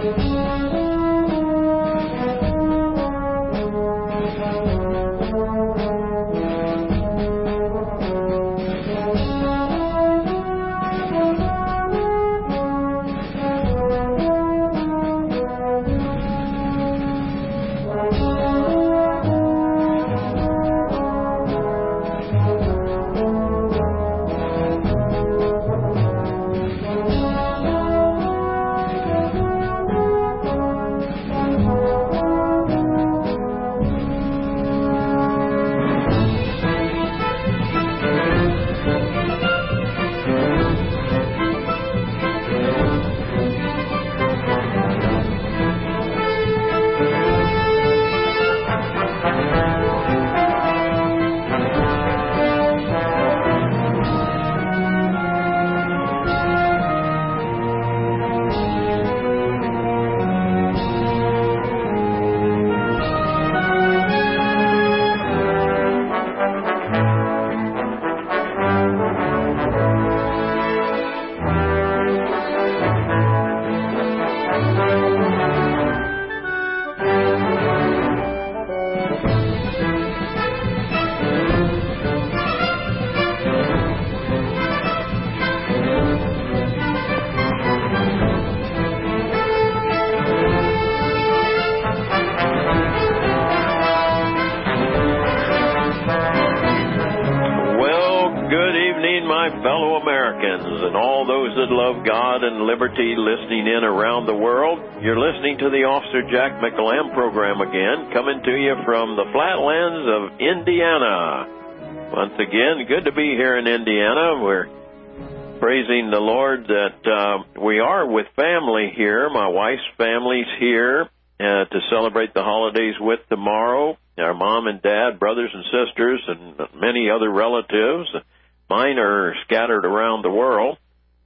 fellow Americans and all those that love God and liberty listening in around the world. You're listening to the Officer Jack McEllamb program again, coming to you from the flatlands of Indiana. Once again, good to be here in Indiana. We're praising the Lord that we are with family here. My wife's family's here to celebrate the holidays with tomorrow. Our mom and dad, brothers and sisters, and many other relatives. Mine are scattered around the world.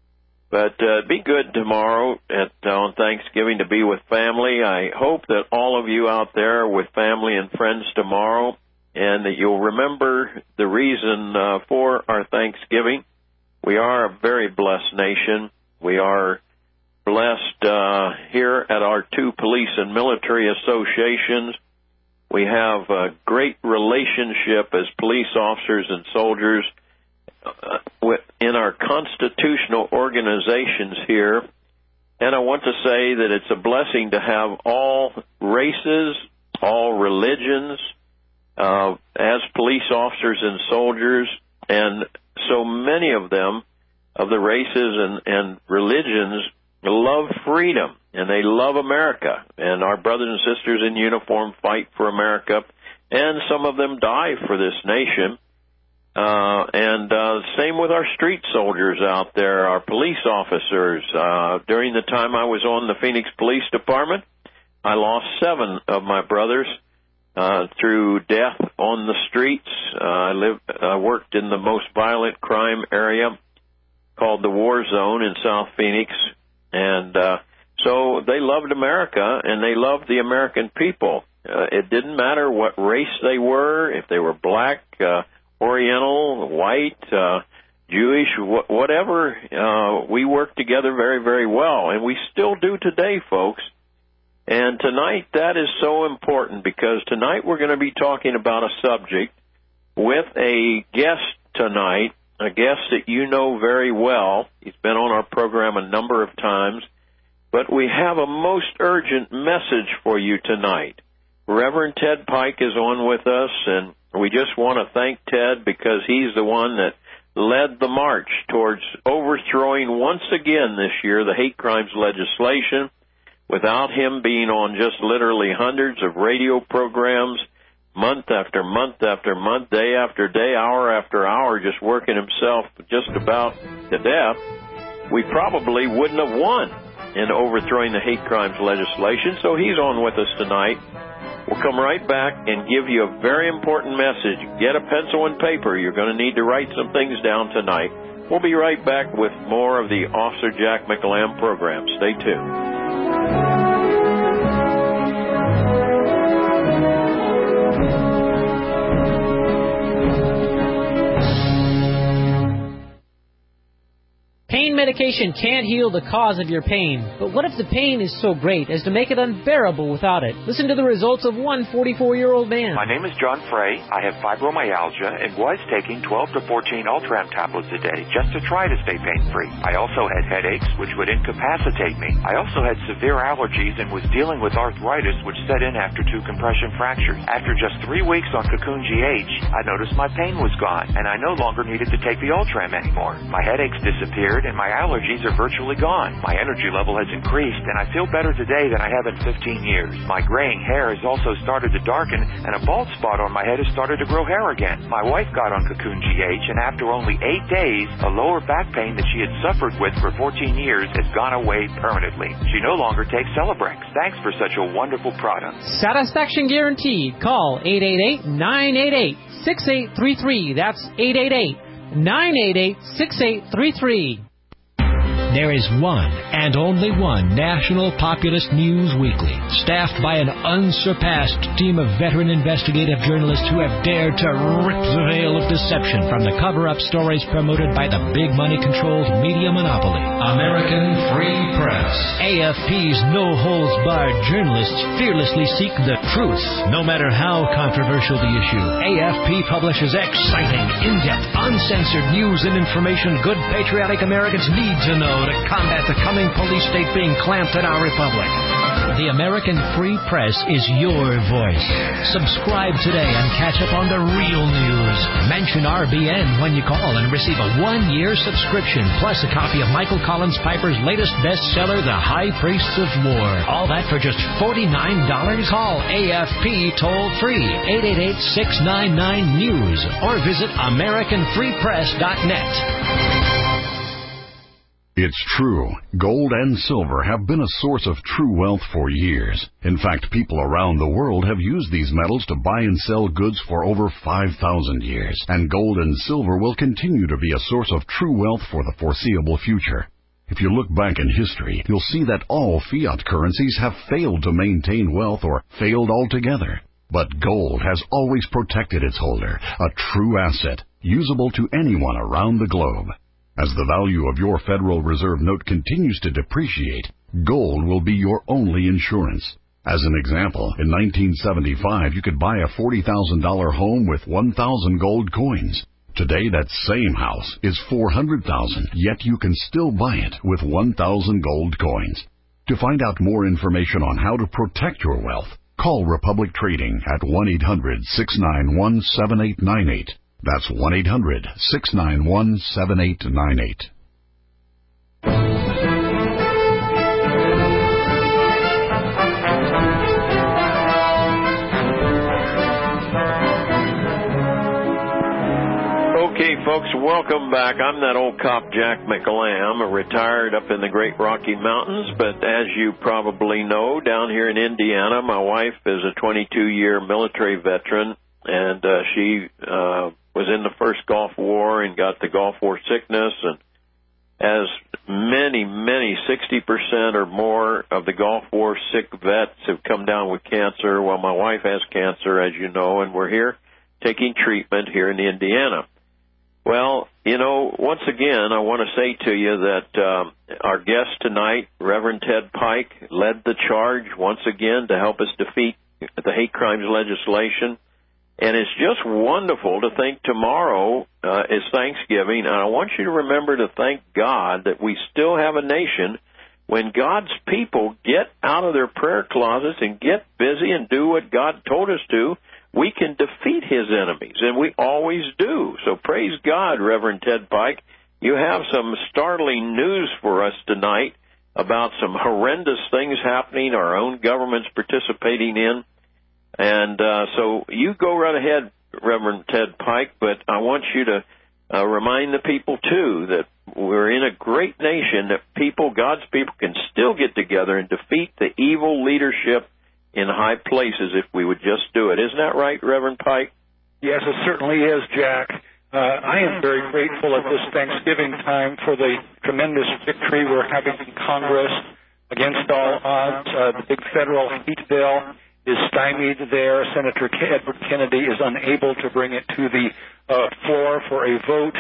But be good tomorrow on Thanksgiving to be with family. I hope that all of you out there are with family and friends tomorrow, and that you'll remember the reason for our Thanksgiving. We are a very blessed nation. We are blessed here at our two police and military associations. We have a great relationship as police officers and soldiers in our constitutional organizations here. And I want to say that it's a blessing to have all races, all religions, as police officers and soldiers, and so many of them, of the races and religions, love freedom, and they love America. And our brothers and sisters in uniform fight for America, and some of them die for this nation. Same with our street soldiers out there, our police officers. During the time I was on the Phoenix Police Department, I lost 7 of my brothers through death on the streets. I worked in the most violent crime area called the War Zone in South Phoenix, and so they loved America, and they loved the American people. It didn't matter what race they were, if they were black, Oriental, white, Jewish, whatever. We worked together very, very well, and we still do today, folks. And tonight, that is so important, because tonight we're going to be talking about a subject with a guest tonight, a guest that you know very well. He's been on our program a number of times, but we have a most urgent message for you tonight. Reverend Ted Pike is on with us, and we just want to thank Ted because he's the one that led the march towards overthrowing once again this year the hate crimes legislation. Without him being on just literally hundreds of radio programs, month after month after month, day after day, hour after hour, just working himself just about to death, we probably wouldn't have won in overthrowing the hate crimes legislation. So he's on with us tonight. We'll come right back and give you a very important message. Get a pencil and paper. You're going to need to write some things down tonight. We'll be right back with more of the Officer Jack McEllamb program. Stay tuned. Pain medication can't heal the cause of your pain, but what if the pain is so great as to make it unbearable without it? Listen to the results of one 44-year-old man. My name is John Frey. I have fibromyalgia and was taking 12 to 14 Ultram tablets a day just to try to stay pain-free. I also had headaches, which would incapacitate me. I also had severe allergies and was dealing with arthritis, which set in after 2 compression fractures. After just 3 weeks on Cocoon GH, I noticed my pain was gone, and I no longer needed to take the Ultram anymore. My headaches disappeared, and my allergies are virtually gone. My energy level has increased, and I feel better today than I have in 15 years. My graying hair has also started to darken, and a bald spot on my head has started to grow hair again. My wife got on Cocoon GH, and after only 8 days, a lower back pain that she had suffered with for 14 years has gone away permanently. She no longer takes Celebrex. Thanks for such a wonderful product. Satisfaction guaranteed. Call 888-988-6833. That's 888-988-6833. There is one and only one National Populist News Weekly, staffed by an unsurpassed team of veteran investigative journalists who have dared to rip the veil of deception from the cover-up stories promoted by the big money-controlled media monopoly. American Free Press. AFP's no-holds-barred journalists fearlessly seek the truth, no matter how controversial the issue. AFP publishes exciting, in-depth, uncensored news and information good patriotic Americans need to know to combat the coming police state being clamped in our republic. The American Free Press is your voice. Subscribe today and catch up on the real news. Mention RBN when you call and receive a 1-year subscription, plus a copy of Michael Collins Piper's latest bestseller, The High Priests of War. All that for just $49. Call AFP toll-free, 888-699-NEWS, or visit AmericanFreePress.net. It's true. Gold and silver have been a source of true wealth for years. In fact, people around the world have used these metals to buy and sell goods for over 5,000 years. And gold and silver will continue to be a source of true wealth for the foreseeable future. If you look back in history, you'll see that all fiat currencies have failed to maintain wealth or failed altogether. But gold has always protected its holder, a true asset, usable to anyone around the globe. As the value of your Federal Reserve note continues to depreciate, gold will be your only insurance. As an example, in 1975, you could buy a $40,000 home with 1,000 gold coins. Today, that same house is $400,000, yet you can still buy it with 1,000 gold coins. To find out more information on how to protect your wealth, call Republic Trading at 1-800-691-7898. That's 1-800-691-7898. Okay, folks, welcome back. I'm that old cop, Jack McLam, retired up in the Great Rocky Mountains. But as you probably know, down here in Indiana, my wife is a 22-year military veteran, and she was in the first Gulf War and got the Gulf War sickness, and as many, 60% or more of the Gulf War sick vets have come down with cancer. Well, my wife has cancer, as you know, and we're here taking treatment here in Indiana. Well, you know, once again, I want to say to you that our guest tonight, Reverend Ted Pike, led the charge once again to help us defeat the hate crimes legislation. And it's just wonderful to think tomorrow is Thanksgiving, and I want you to remember to thank God that we still have a nation. When God's people get out of their prayer closets and get busy and do what God told us to, we can defeat his enemies, and we always do. So praise God, Reverend Ted Pike. You have some startling news for us tonight about some horrendous things happening, our own government's participating in. And so you go right ahead, Reverend Ted Pike, but I want you to remind the people, too, that we're in a great nation, that people, God's people, can still get together and defeat the evil leadership in high places if we would just do it. Isn't that right, Reverend Pike? Yes, it certainly is, Jack. I am very grateful at this Thanksgiving time for the tremendous victory we're having in Congress against all odds. The big federal hate bill is stymied there. Senator Edward Kennedy is unable to bring it to the floor for a vote.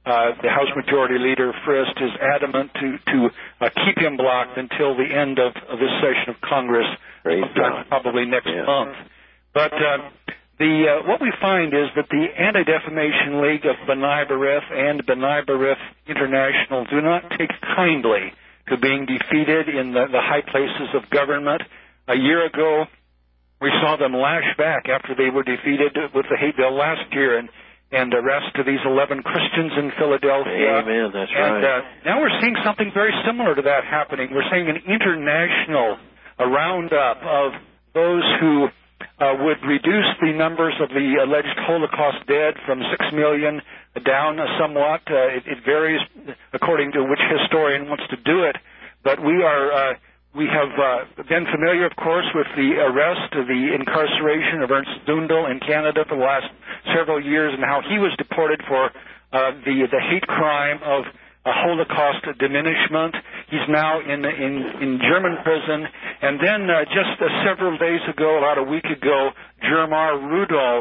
the House Majority Leader, Frist, is adamant to keep him blocked until the end of this session of Congress, probably next month. But what we find is that the Anti-Defamation League of B'nai B'rith and B'nai B'rith International do not take kindly to being defeated in the high places of government. A year ago, we saw them lash back after they were defeated with the hate bill last year and arrest these 11 Christians in Philadelphia. Amen, that's right. And now we're seeing something very similar to that happening. We're seeing an international roundup of those who would reduce the numbers of the alleged Holocaust dead from 6 million down somewhat. It varies according to which historian wants to do it. But we have been familiar, of course, with the arrest, the incarceration of Ernst Zundel in Canada for the last several years, and how he was deported for the hate crime of Holocaust diminishment. He's now in German prison. And then just several days ago, about a week ago, Jermar Rudolph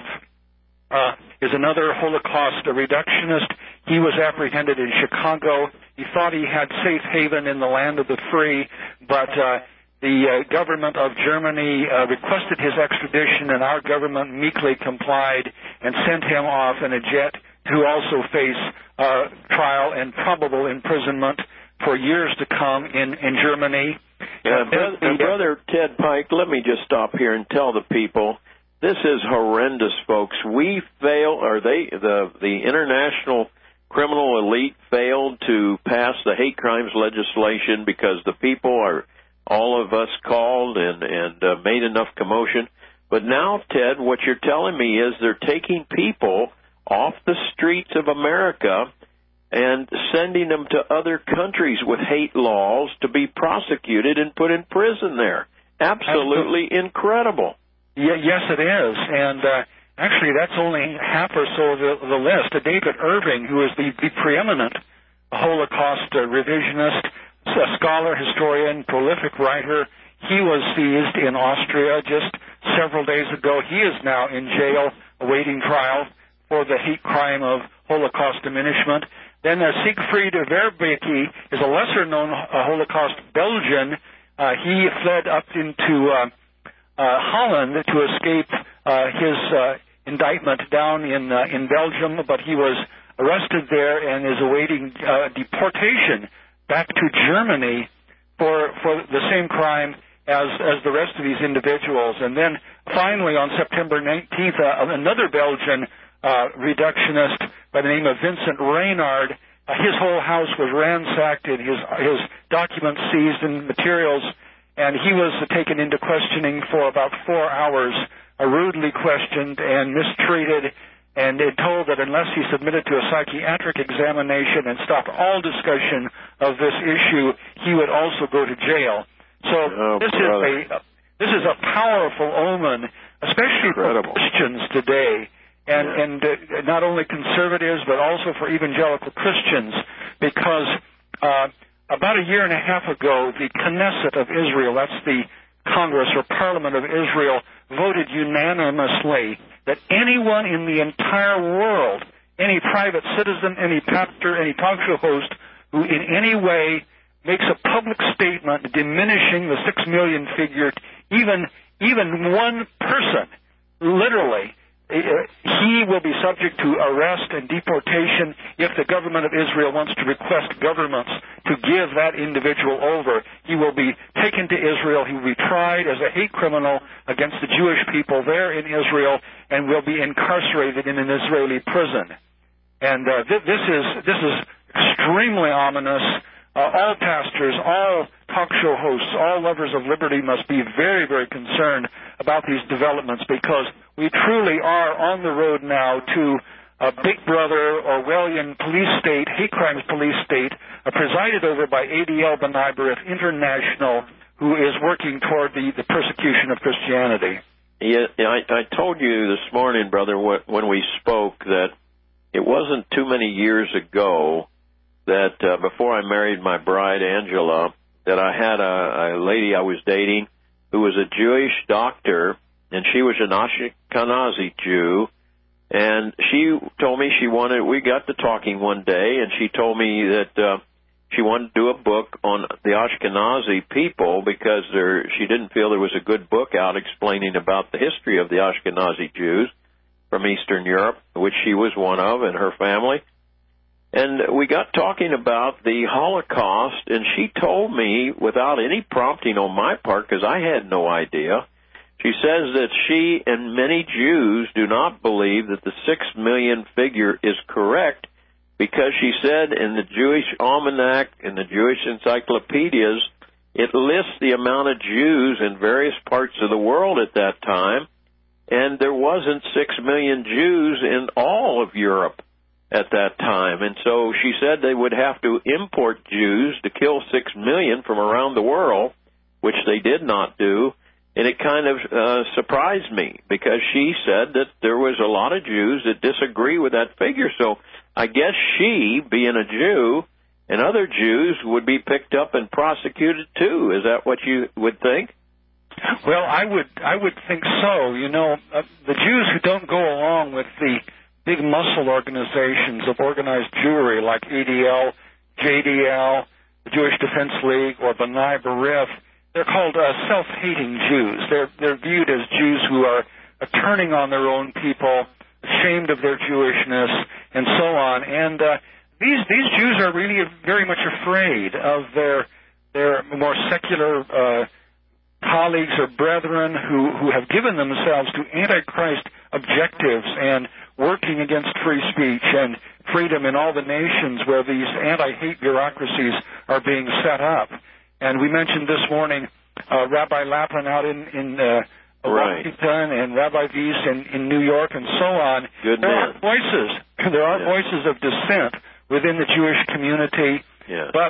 is another Holocaust reductionist. He was apprehended in Chicago. He thought he had safe haven in the land of the free, but the government of Germany requested his extradition, and our government meekly complied and sent him off in a jet to also face trial and probable imprisonment for years to come in Germany. Brother Ted Pike, let me just stop here and tell the people, this is horrendous, folks. We fail, or the international criminal elite failed to pass the hate crimes legislation because the people are, all of us called and made enough commotion. But now, Ted, what you're telling me is they're taking people off the streets of America and sending them to other countries with hate laws to be prosecuted and put in prison there. Absolutely incredible. Yes, it is. And actually, that's only half or so of the list. David Irving, who is the preeminent Holocaust revisionist, a scholar, historian, prolific writer, he was seized in Austria just several days ago. He is now in jail awaiting trial for the hate crime of Holocaust diminishment. Then Siegfried Verbeke is a lesser-known Holocaust Belgian. He fled up into Holland to escape his indictment down in Belgium, but he was arrested there and is awaiting deportation back to Germany for the same crime as the rest of these individuals. And then finally on September 19th, another Belgian reductionist by the name of Vincent Reynard, his whole house was ransacked and his documents seized and materials, and he was taken into questioning for about 4 hours, rudely questioned and mistreated, and told that unless he submitted to a psychiatric examination and stopped all discussion of this issue, he would also go to jail. So this is a powerful omen, especially for Christians today, and not only conservatives but also for evangelical Christians, because about a year and a half ago, the Knesset of Israel, that's the Congress or Parliament of Israel, voted unanimously that anyone in the entire world, any private citizen, any pastor, any talk show host, who in any way makes a public statement diminishing the 6 million figure, even one person, literally, he will be subject to arrest and deportation if the government of Israel wants to request governments to give that individual over. He will be taken to Israel. He will be tried as a hate criminal against the Jewish people there in Israel and will be incarcerated in an Israeli prison. And this is extremely ominous. All pastors, all talk show hosts, all lovers of liberty must be very, very concerned about these developments, because we truly are on the road now to a Big Brother Orwellian police state, hate crimes police state, presided over by ADL B'nai B'rith International, who is working toward the persecution of Christianity. Yeah, I told you this morning, brother, when we spoke, that it wasn't too many years ago that before I married my bride, Angela, that I had a lady I was dating who was a Jewish doctor, and she was an Ashkenazi Jew, And she told me we got to talking one day, and she told me that she wanted to do a book on the Ashkenazi people because she didn't feel there was a good book out explaining about the history of the Ashkenazi Jews from Eastern Europe, which she was one of and her family. And we got talking about the Holocaust, and she told me, without any prompting on my part, because I had no idea, she says that she and many Jews do not believe that the 6 million figure is correct because she said in the Jewish Almanac, in the Jewish encyclopedias, it lists the amount of Jews in various parts of the world at that time, and there wasn't 6 million Jews in all of Europe at that time. And so she said they would have to import Jews to kill 6 million from around the world, which they did not do. And it kind of surprised me because she said that there was a lot of Jews that disagree with that figure. So I guess she, being a Jew, and other Jews would be picked up and prosecuted too. Is that what you would think? Well, I would think so. You know, the Jews who don't go along with the big muscle organizations of organized Jewry like ADL, JDL, the Jewish Defense League, or B'nai B'rith, they're called self-hating Jews. They're viewed as Jews who are turning on their own people, ashamed of their Jewishness, and so on. And these Jews are really very much afraid of their more secular colleagues or brethren who have given themselves to Antichrist objectives and working against free speech and freedom in all the nations where these anti-hate bureaucracies are being set up. And we mentioned this morning Rabbi Lapin out in Washington and Rabbi Weiss in New York and so on. Good man. There are voices of dissent within the Jewish community, but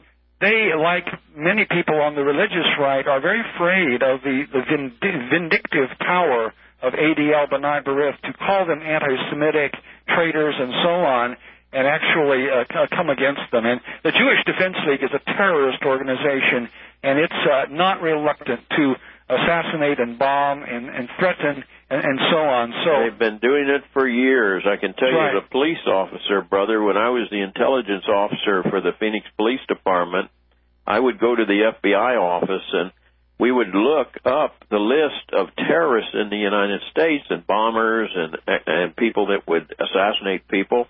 they, like many people on the religious right, are very afraid of the vindictive power of ADL, B'nai B'rith, to call them anti-Semitic traitors and so on, and actually come against them. And the Jewish Defense League is a terrorist organization, and it's not reluctant to assassinate and bomb and threaten and so on. So they've been doing it for years. I can tell you, as a police officer, brother, when I was the intelligence officer for the Phoenix Police Department, I would go to the FBI office and we would look up the list of terrorists in the United States and bombers and people that would assassinate people.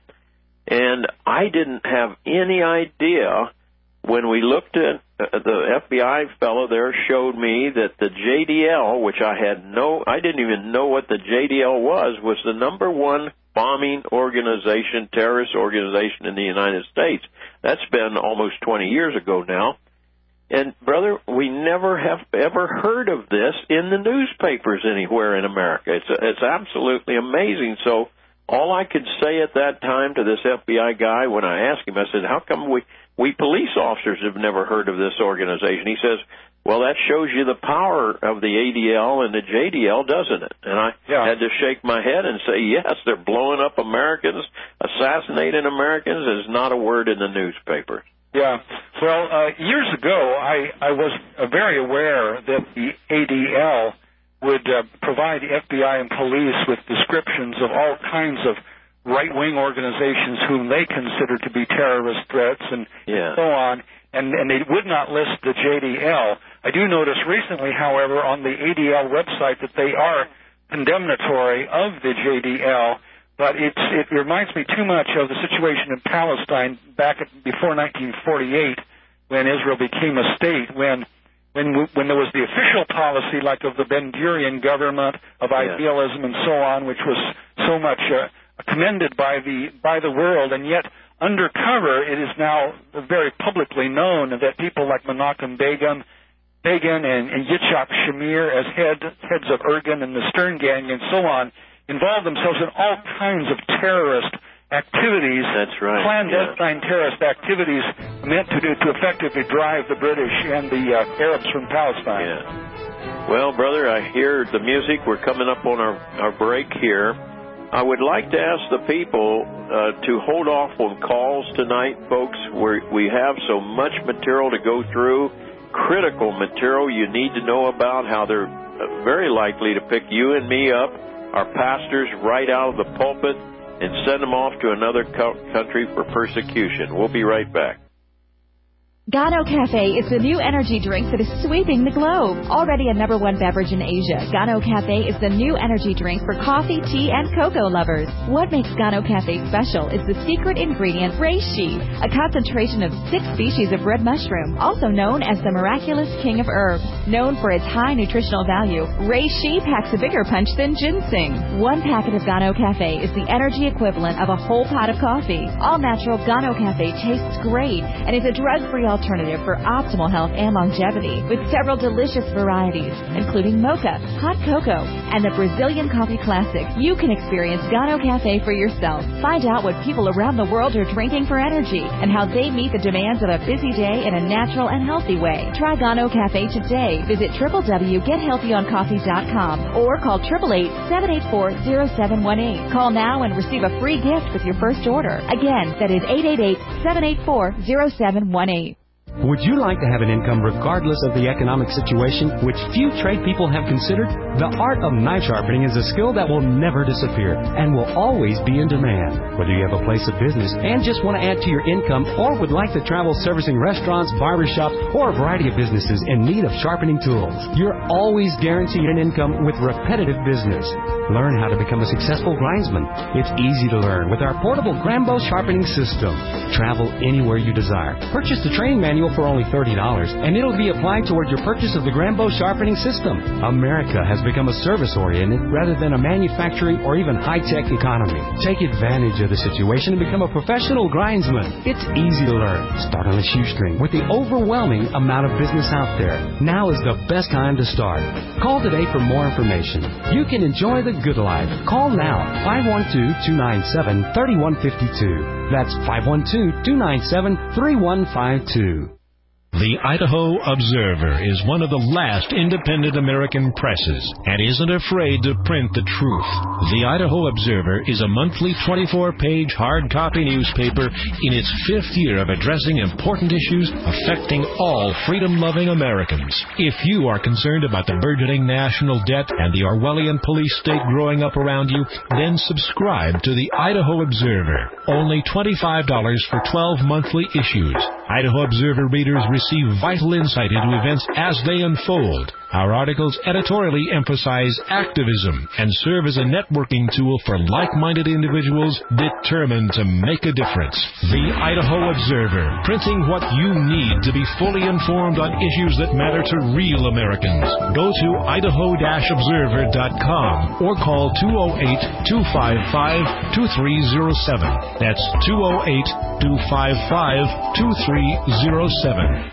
And I didn't have any idea when we looked at the FBI fellow there showed me that the JDL, which I didn't even know what the JDL was the number one bombing organization, terrorist organization in the United States. That's been almost 20 years ago now. And, brother, we never have ever heard of this in the newspapers anywhere in America. It's absolutely amazing. So all I could say at that time to this FBI guy when I asked him, I said, how come we police officers have never heard of this organization? He says, well, that shows you the power of the ADL and the JDL, doesn't it? And I had to shake my head and say, yes, they're blowing up Americans, assassinating Americans. There's not a word in the newspaper. Yeah. Well, years ago, I was very aware that the ADL would provide FBI and police with descriptions of all kinds of right-wing organizations whom they consider to be terrorist threats and so on, and they would not list the JDL. I do notice recently, however, on the ADL website that they are condemnatory of the JDL, but it reminds me too much of the situation in Palestine before 1948 when Israel became a state, when there was the official policy like of the Ben-Gurion government of idealism and so on, which was so much commended by the world, and yet undercover it is now very publicly known that people like Menachem Begin and Yitzhak Shamir as heads of Irgun and the Stern Gang and so on involve themselves in all kinds of terrorist activities. That's right. Clandestine terrorist activities meant to effectively drive the British and the Arabs from Palestine. Yeah. Well, brother, I hear the music. We're coming up on our break here. I would like to ask the people to hold off on calls tonight, folks. We have so much material to go through, critical material you need to know about, how they're very likely to pick you and me up our pastors right out of the pulpit and send them off to another country for persecution. We'll be right back. Gano Cafe is the new energy drink that is sweeping the globe. Already a #1 beverage in Asia, Gano Cafe is the new energy drink for coffee, tea, and cocoa lovers. What makes Gano Cafe special is the secret ingredient reishi, a concentration of 6 species of red mushroom, also known as the miraculous king of herbs. Known for its high nutritional value, reishi packs a bigger punch than ginseng. 1 packet of Gano Cafe is the energy equivalent of a whole pot of coffee. All-natural Gano Cafe tastes great and is a drug-free alternative for optimal health and longevity, with several delicious varieties, including mocha, hot cocoa, and the Brazilian coffee classic. You can experience Gano Cafe for yourself. Find out what people around the world are drinking for energy and how they meet the demands of a busy day in a natural and healthy way. Try Gano Cafe today. Visit www.gethealthyoncoffee.com or call 888-784-0718. Call now and receive a free gift with your first order. Again, that is 888-784-0718. Would you like to have an income regardless of the economic situation, which few trade people have considered? The art of knife sharpening is a skill that will never disappear and will always be in demand. Whether you have a place of business and just want to add to your income, or would like to travel servicing restaurants, barbershops, or a variety of businesses in need of sharpening tools, you're always guaranteed an income with repetitive business. Learn how to become a successful grindsman. It's easy to learn with our portable Grambo sharpening system. Travel anywhere you desire. Purchase the training manual for only $30, and it'll be applied toward your purchase of the Grambo sharpening system. America has become a service-oriented rather than a manufacturing or even high-tech economy. Take advantage of the situation and become a professional grindsman. It's easy to learn. Start on a shoestring with the overwhelming amount of business out there. Now is the best time to start. Call today for more information. You can enjoy the good life. Call now, 512-297-3152. That's 512-297-3152. The Idaho Observer is one of the last independent American presses and isn't afraid to print the truth. The Idaho Observer is a monthly 24-page hard copy newspaper in its 5th year of addressing important issues affecting all freedom-loving Americans. If you are concerned about the burgeoning national debt and the Orwellian police state growing up around you, then subscribe to the Idaho Observer. Only $25 for 12 monthly issues. Idaho Observer readers receive vital insight into events as they unfold. Our articles editorially emphasize activism and serve as a networking tool for like-minded individuals determined to make a difference. The Idaho Observer, printing what you need to be fully informed on issues that matter to real Americans. Go to idaho-observer.com or call 208-255-2307. That's 208-255-2307.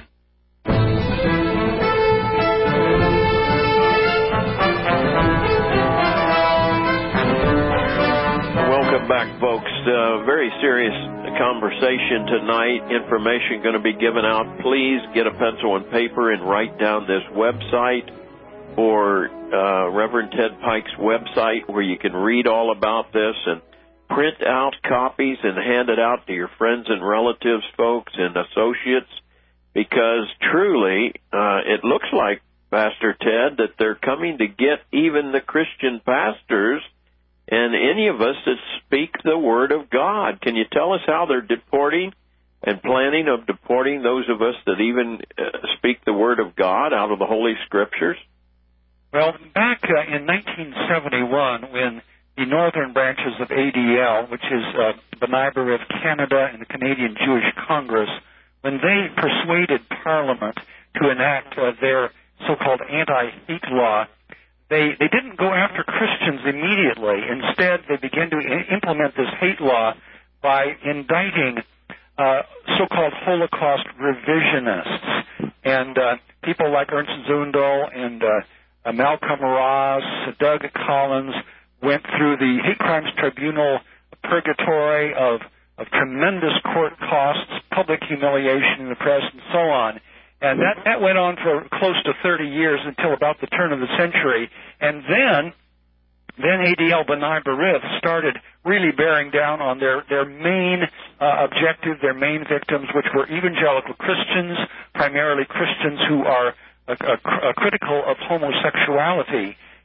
Welcome back, folks. Very serious conversation tonight. Information going to be given out. Please get a pencil and paper and write down this website or Reverend Ted Pike's website where you can read all about this and print out copies and hand it out to your friends and relatives, folks, and associates, because truly it looks like, Pastor Ted, that they're coming to get even the Christian pastors and any of us that speak the Word of God. Can you tell us how they're deporting and planning of deporting those of us that even speak the Word of God out of the Holy Scriptures? Well, back in 1971, when the northern branches of ADL, which is B'nai B'rith Canada and the Canadian Jewish Congress, when they persuaded Parliament to enact their so-called anti-hate law, they didn't go after Christians immediately. Instead, they began to implement this hate law by indicting so-called Holocaust revisionists. And people like Ernst Zundel and Malcolm Ross, Doug Collins went through the hate crimes tribunal purgatory of tremendous court costs, public humiliation in the press, and so on. And that went on for close to 30 years until about the turn of the century. And then ADL B'nai B'rith started really bearing down on their main objective, their main victims, which were evangelical Christians, primarily Christians who are critical of homosexuality.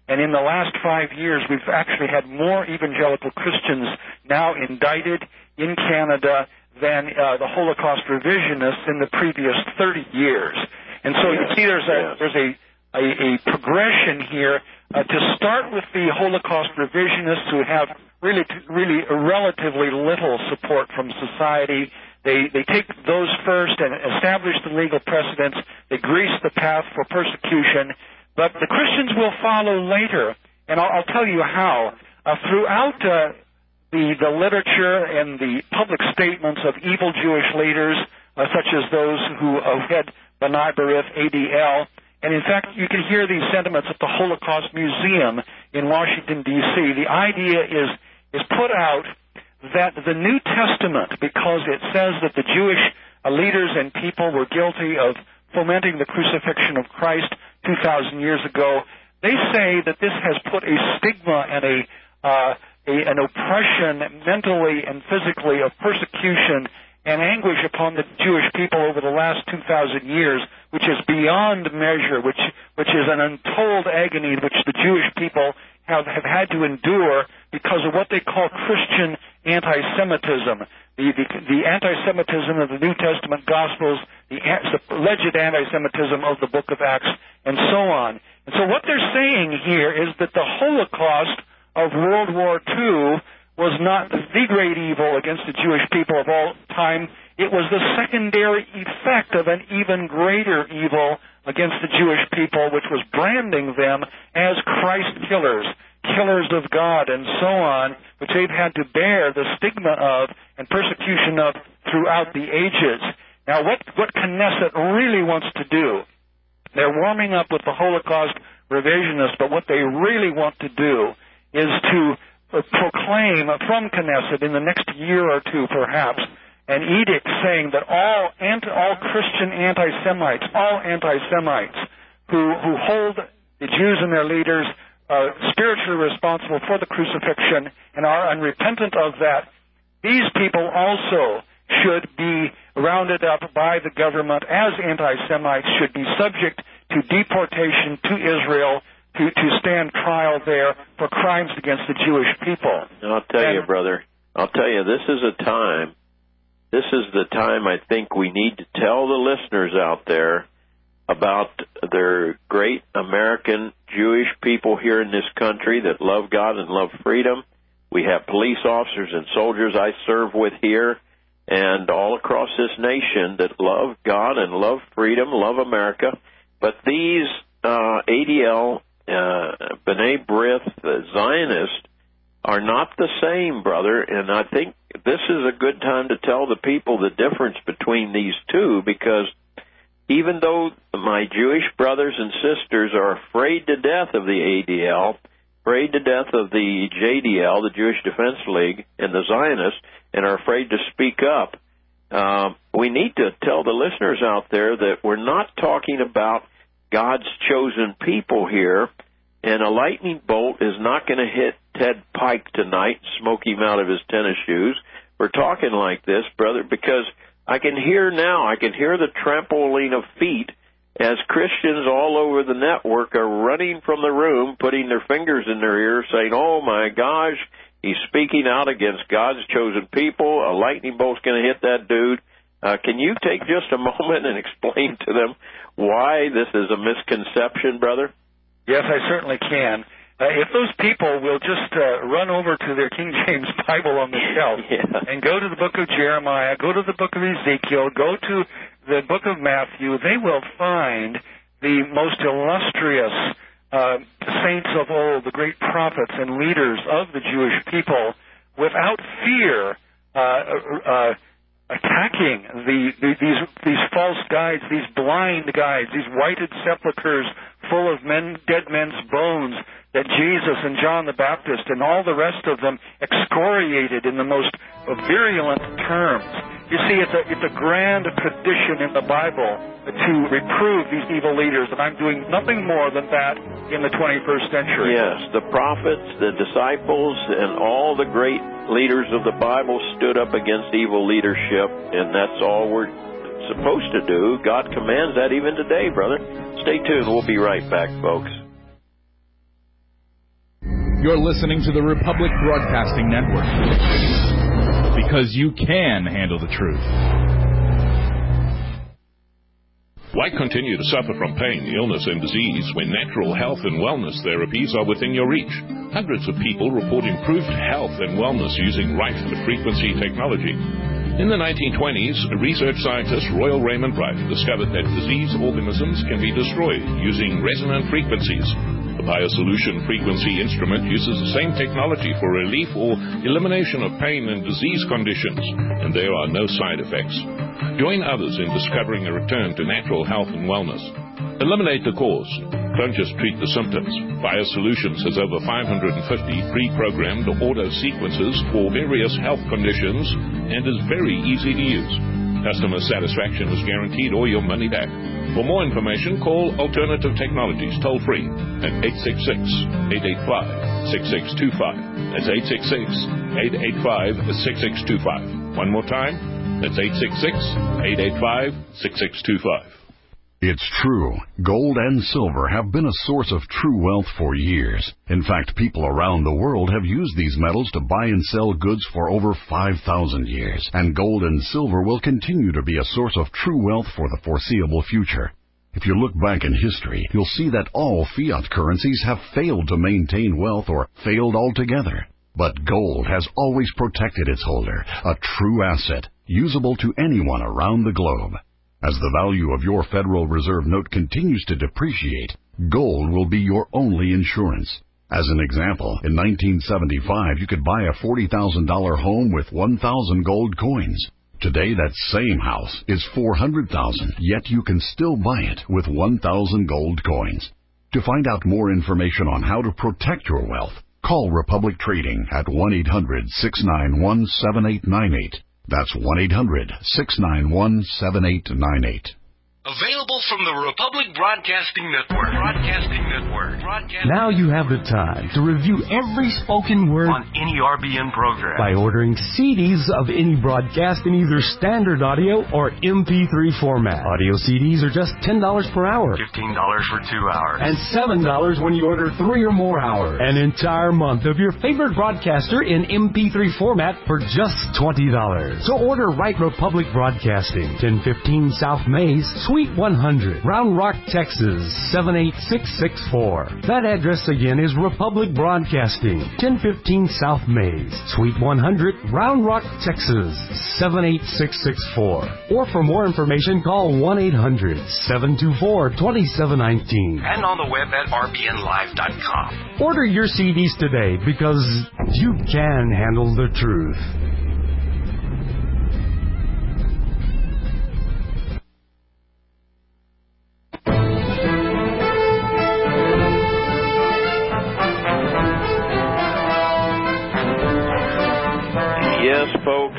And in the last 5 years, we've actually had more evangelical Christians now indicted in Canada than the Holocaust revisionists in the previous 30 years. And so you see there's a progression here to start with the Holocaust revisionists who have really relatively little support from society. They take those first and establish the legal precedents. They grease the path for persecution. But the Christians will follow later, and I'll tell you how. Throughout the literature and the public statements of evil Jewish leaders, such as those who head B'nai B'rith, ADL, and in fact, you can hear these sentiments at the Holocaust Museum in Washington, D.C. The idea is put out that the New Testament, because it says that the Jewish leaders and people were guilty of fomenting the crucifixion of Christ 2,000 years ago, they say that this has put a stigma and an oppression mentally and physically of persecution and anguish upon the Jewish people over the last 2,000 years, which is beyond measure, which is an untold agony which the Jewish people have had to endure because of what they call Christian anti-Semitism, the anti-Semitism of the New Testament Gospels, the alleged anti-Semitism of the Book of Acts, and so on. And so what they're saying here is that the Holocaust of World War II was not the great evil against the Jewish people of all time. It was the secondary effect of an even greater evil against the Jewish people, which was branding them as Christ killers, killers of God, and so on, which they've had to bear the stigma of and persecution of throughout the ages. Now, what Knesset really wants to do, they're warming up with the Holocaust revisionists, but what they really want to do is to proclaim from Knesset in the next year or two, perhaps, an edict saying that all Christian anti-Semites, all anti-Semites who hold the Jews and their leaders spiritually responsible for the crucifixion and are unrepentant of that, these people also should be rounded up by the government as anti-Semites, should be subject to deportation to Israel, to stand trial there for crimes against the Jewish people. And I'll tell you, brother, this is the time I think we need to tell the listeners out there about their great American Jewish people here in this country that love God and love freedom. We have police officers and soldiers I serve with here and all across this nation that love God and love freedom, love America. But these ADL, B'nai B'rith, Zionists are not the same, brother, and I think this is a good time to tell the people the difference between these two, because even though my Jewish brothers and sisters are afraid to death of the ADL, afraid to death of the JDL, the Jewish Defense League, and the Zionists, and are afraid to speak up, we need to tell the listeners out there that we're not talking about God's chosen people here, and a lightning bolt is not going to hit Ted Pike tonight, smoke him out of his tennis shoes. We're talking like this, brother, because I can hear the trampoline of feet as Christians all over the network are running from the room, putting their fingers in their ears, saying, oh, my gosh, he's speaking out against God's chosen people. A lightning bolt's going to hit that dude. Can you take just a moment and explain to them why this is a misconception, brother? Yes, I certainly can. If those people will just run over to their King James Bible on the shelf and go to the book of Jeremiah, go to the book of Ezekiel, go to the book of Matthew, they will find the most illustrious saints of old, the great prophets and leaders of the Jewish people, without fear attacking these false guides, these blind guides, these whited sepulchres full of dead men's bones that Jesus and John the Baptist and all the rest of them excoriated in the most virulent terms. You see, it's a grand tradition in the Bible to reprove these evil leaders, and I'm doing nothing more than that in the 21st century. Yes, the prophets, the disciples, and all the great leaders of the Bible stood up against evil leadership, and that's all we're supposed to do. God commands that even today, brother. Stay tuned. We'll be right back, folks. You're listening to the Republic Broadcasting Network, because you can handle the truth. Why continue to suffer from pain, illness, and disease when natural health and wellness therapies are within your reach? Hundreds of people report improved health and wellness using Rife frequency technology. In the 1920s, research scientist Royal Raymond Rife discovered that disease organisms can be destroyed using resonant frequencies. The BioSolution frequency instrument uses the same technology for relief or elimination of pain and disease conditions, and there are no side effects. Join others in discovering a return to natural health and wellness. Eliminate the cause. Don't just treat the symptoms. BioSolutions has over 550 pre-programmed auto sequences for various health conditions and is very easy to use. Customer satisfaction is guaranteed or your money back. For more information, call Alternative Technologies toll-free at 866-885-6625. That's 866-885-6625. One more time, that's 866-885-6625. It's true. Gold and silver have been a source of true wealth for years. In fact, people around the world have used these metals to buy and sell goods for over 5,000 years. And gold and silver will continue to be a source of true wealth for the foreseeable future. If you look back in history, you'll see that all fiat currencies have failed to maintain wealth or failed altogether. But gold has always protected its holder, a true asset, usable to anyone around the globe. As the value of your Federal Reserve note continues to depreciate, gold will be your only insurance. As an example, in 1975, you could buy a $40,000 home with 1,000 gold coins. Today, that same house is $400,000, yet you can still buy it with 1,000 gold coins. To find out more information on how to protect your wealth, call Republic Trading at 1-800-691-7898. That's 1-800-691-7898. Available from the Republic Broadcasting Network. Now you have the time to review every spoken word on any RBN program by ordering CDs of any broadcast in either standard audio or MP3 format. Audio CDs are just $10 per hour, $15 for 2 hours, and $7 when you order 3 or more hours. An entire month of your favorite broadcaster in MP3 format for just $20. So order right Republic Broadcasting, 1015 South Mays, Suite 100, Round Rock, Texas, 78664. That address again is Republic Broadcasting, 1015 South Mays, Suite 100, Round Rock, Texas, 78664. Or for more information, call 1-800-724-2719. And on the web at rbnlive.com. Order your CDs today because you can handle the truth. Yes, folks,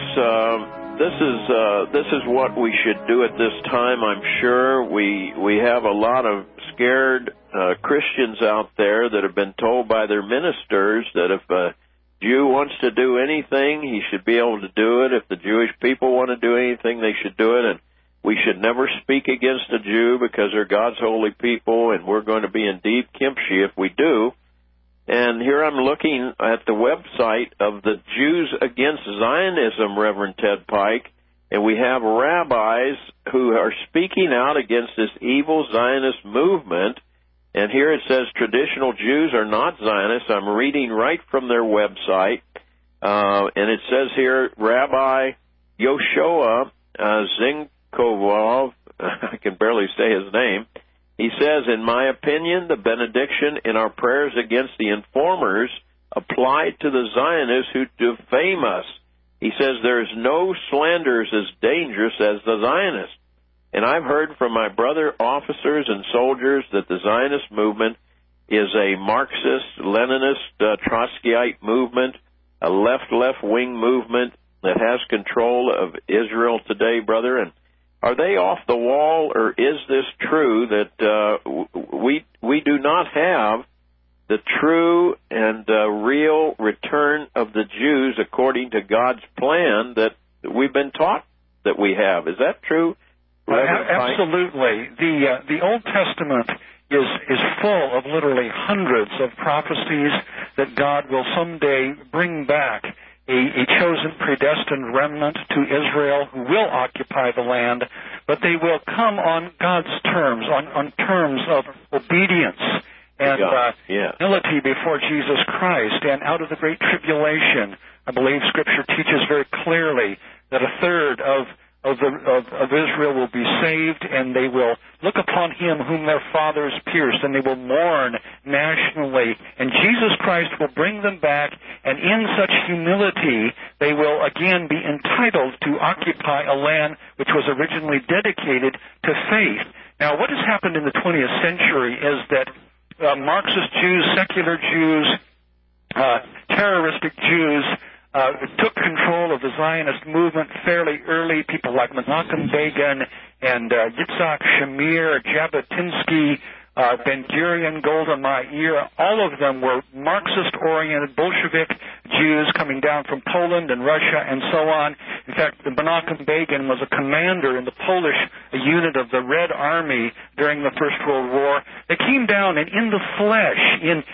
this is what we should do at this time. I'm sure we have a lot of scared Christians out there that have been told by their ministers that if a Jew wants to do anything, he should be able to do it. If the Jewish people want to do anything, they should do it. And we should never speak against a Jew because they're God's holy people, and we're going to be in deep kimchi if we do. And here I'm looking at the website of the Jews Against Zionism, Reverend Ted Pike, and we have rabbis who are speaking out against this evil Zionist movement. And here it says traditional Jews are not Zionists. I'm reading right from their website. And it says here, Rabbi Yoshua Zinkovov, I can barely say his name, he says, in my opinion, the benediction in our prayers against the informers applied to the Zionists who defame us. He says there is no slanders as dangerous as the Zionists. And I've heard from my brother officers and soldiers that the Zionist movement is a Marxist, Leninist, Trotskyite movement, a left-wing movement that has control of Israel today, brother. And are they off the wall, or is this true that we do not have the true and real return of the Jews according to God's plan that we've been taught that we have? Is that true? Absolutely. The Old Testament is full of literally hundreds of prophecies that God will someday bring back a chosen, predestined remnant to Israel who will occupy the land, but they will come on God's terms, on terms of obedience and humility before Jesus Christ. And out of the Great Tribulation, I believe Scripture teaches very clearly that a third of Israel will be saved, and they will look upon him whom their fathers pierced, and they will mourn nationally. And Jesus Christ will bring them back, and in such humility, they will again be entitled to occupy a land which was originally dedicated to faith. Now, what has happened in the 20th century is that Marxist Jews, secular Jews, terroristic Jews, took control of the Zionist movement fairly early. People like Menachem Begin and Yitzhak Shamir, Jabotinsky, Ben-Gurion, Golda Meir, all of them were Marxist-oriented Bolshevik Jews coming down from Poland and Russia and so on. In fact, Menachem Begin was a commander in the Polish unit of the Red Army during the First World War. They came down, and in the flesh,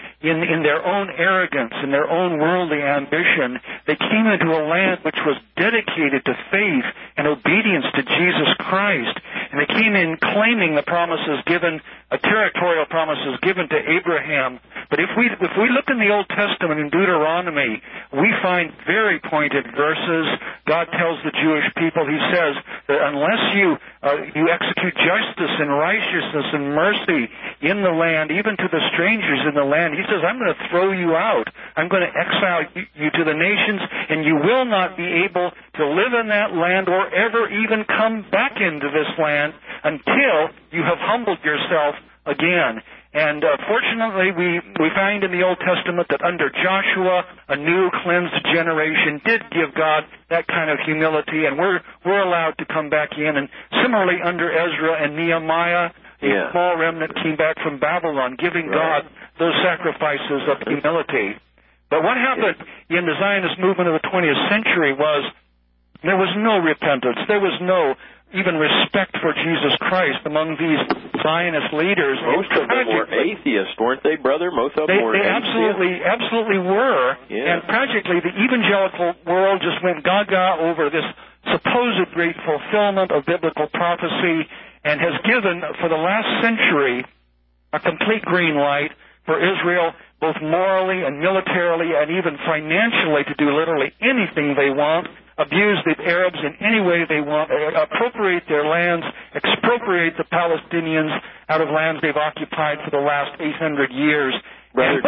in their own arrogance, in their own worldly ambition, they came into a land which was dedicated to faith and obedience to Jesus Christ. And they came in claiming the promises given, territorial promises given to Abraham. But if we look in the Old Testament in Deuteronomy, we find very pointed verses. God tells the Jewish people, he says, that unless you execute justice and righteousness and mercy in the land, even to the strangers in the land, he says, I'm going to throw you out. I'm going to exile you to the nations, and you will not be able to live in that land or ever even come back into this land until you have humbled yourself again. And fortunately, we find in the Old Testament that under Joshua, a new cleansed generation did give God that kind of humility, and we're allowed to come back in. And similarly, under Ezra and Nehemiah, a small remnant came back from Babylon, giving God those sacrifices of humility. But what happened in the Zionist movement of the 20th century was there was no repentance. There was no even respect for Jesus Christ among these Zionist leaders. Most of them were atheists, weren't they, brother? Most of them were atheists. They absolutely were. Yeah. And tragically, the evangelical world just went gaga over this supposed great fulfillment of biblical prophecy and has given, for the last century, a complete green light for Israel, both morally and militarily and even financially, to do literally anything they want, abuse the Arabs in any way they want, appropriate their lands, expropriate the Palestinians out of lands they've occupied for the last 800 years. Brother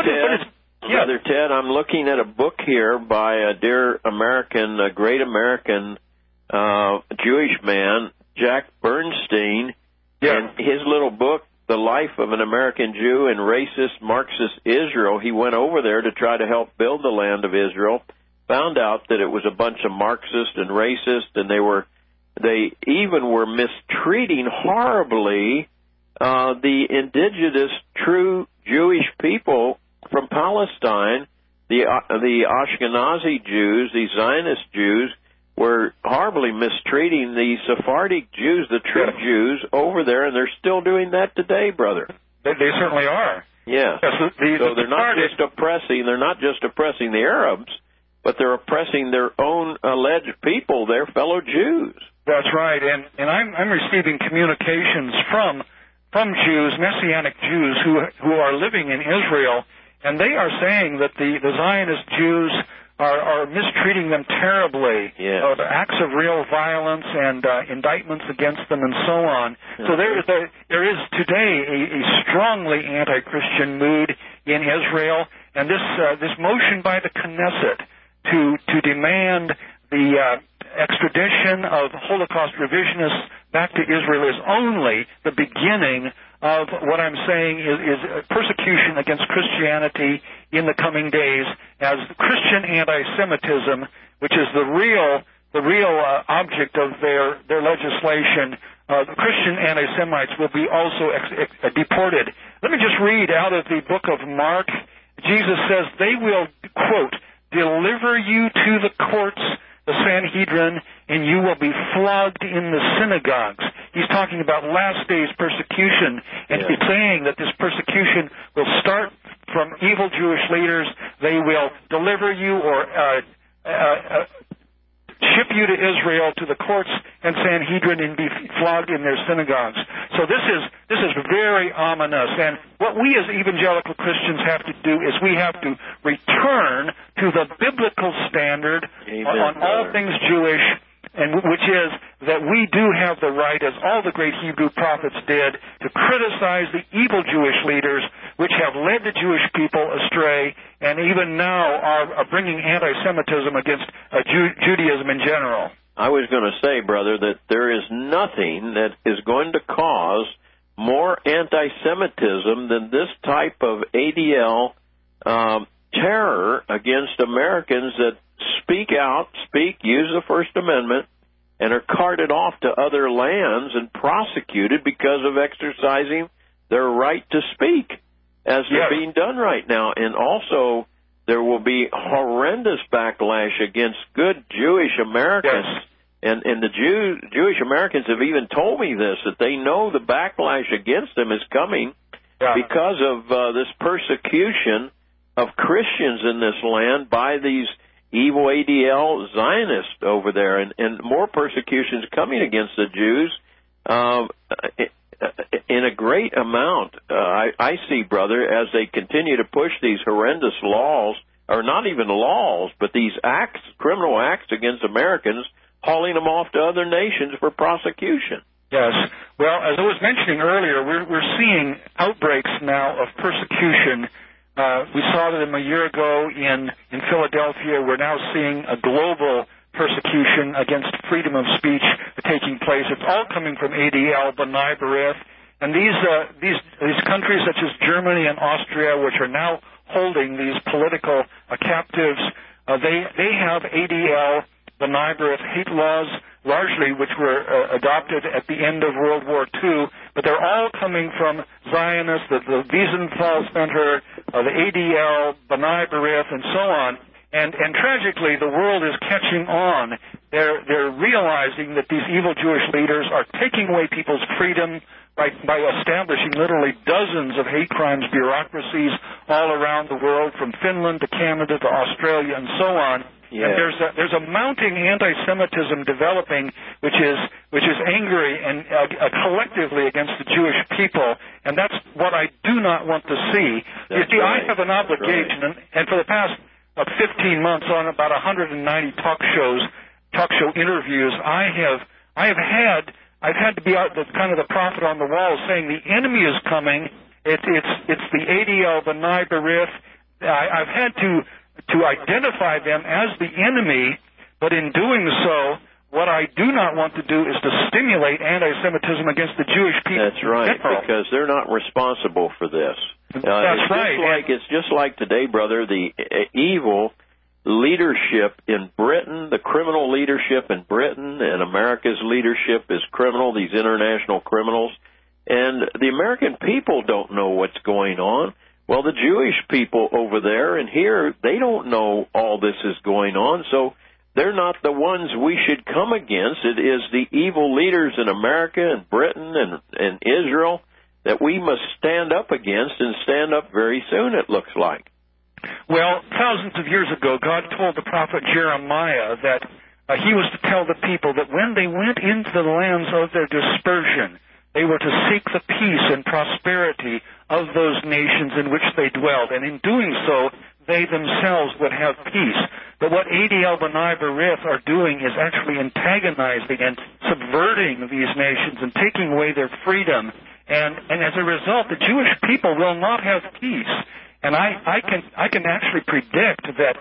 Ted, I'm looking at a book here by a dear American, a great American Jewish man, Jack Bernstein, and his little book, The Life of an American Jew in Racist Marxist Israel. He went over there to try to help build the land of Israel, found out that it was a bunch of Marxists and racists, and they even were mistreating horribly the indigenous, true Jewish people from Palestine. The Ashkenazi Jews, the Zionist Jews, were horribly mistreating the Sephardic Jews, the true Jews, over there, and they're still doing that today, brother. They certainly are. Yeah. So they're not just oppressing the Arabs, but they're oppressing their own alleged people, their fellow Jews. That's right, and I'm receiving communications from Jews, Messianic Jews, who are living in Israel, and they are saying that the Zionist Jews are mistreating them terribly, acts of real violence and indictments against them and so on. So there is today a strongly anti-Christian mood in Israel, and this motion by the Knesset to demand the extradition of Holocaust revisionists back to Israel is only the beginning of what I'm saying is persecution against Christianity in the coming days, as Christian anti-Semitism, which is the real object of their legislation. Christian anti-Semites will be also deported. Let me just read out of the book of Mark. Jesus says, they will, quote, deliver you to the courts, the Sanhedrin, and you will be flogged in the synagogues. He's talking about last days persecution, and he's saying that this persecution will start from evil Jewish leaders. They will deliver you or ship you to Israel to the courts and Sanhedrin and be flogged in their synagogues. So this is very ominous. And what we as evangelical Christians have to do is we have to return to the biblical standard on all things Jewish, and which is that we do have the right, as all the great Hebrew prophets did, to criticize the evil Jewish leaders which have led the Jewish people astray and even now are bringing anti-Semitism against Judaism in general. I was going to say, brother, that there is nothing that is going to cause more anti-Semitism than this type of ADL terror against Americans that use the First Amendment, and are carted off to other lands and prosecuted because of exercising their right to speak, as they're being done right now. And also, there will be horrendous backlash against good Jewish Americans. Yes. And the Jewish Americans have even told me this, that they know the backlash against them is coming because of this persecution of Christians in this land by these evil ADL Zionists over there, and more persecutions coming against the Jews in a great amount. I see, brother, as they continue to push these horrendous laws, or not even laws, but these acts, criminal acts against Americans, hauling them off to other nations for prosecution. Yes. Well, as I was mentioning earlier, we're seeing outbreaks now of persecution. We saw them a year ago in Philadelphia. We're now seeing a global persecution against freedom of speech taking place. It's all coming from ADL, B'nai B'rith, and these countries such as Germany and Austria, which are now holding these political captives, they have ADL, B'nai B'rith hate laws, largely which were adopted at the end of World War II, but they're all coming from Zionists, the Wiesenthal Center, the ADL, B'nai B'rith, and so on. And tragically, the world is catching on. They're realizing that these evil Jewish leaders are taking away people's freedom by establishing literally dozens of hate crimes bureaucracies all around the world, from Finland to Canada to Australia and so on. Yeah. And there's a mounting anti-Semitism developing, which is angry and collectively against the Jewish people, and that's what I do not want to see. You see, I have an obligation, and for the past 15 months, on about 190 talk show interviews, I've had to be out the kind of the prophet on the wall, saying the enemy is coming. It's the ADL, the B'nai B'rith. I've had to identify them as the enemy, but in doing so, what I do not want to do is to stimulate anti-Semitism against the Jewish people. That's right, because they're not responsible for this. That's right. It's just like today, brother, the evil leadership in Britain, the criminal leadership in Britain, and America's leadership is criminal, these international criminals, and the American people don't know what's going on. Well, the Jewish people over there and here, they don't know all this is going on, so they're not the ones we should come against. It is the evil leaders in America and Britain and Israel that we must stand up against, and stand up very soon, it looks like. Well, thousands of years ago, God told the prophet Jeremiah that he was to tell the people that when they went into the lands of their dispersion, they were to seek the peace and prosperity of those nations in which they dwelled, and in doing so, they themselves would have peace. But what ADL, B'nai B'rith are doing is actually antagonizing and subverting these nations and taking away their freedom. And as a result, the Jewish people will not have peace. And I can actually predict that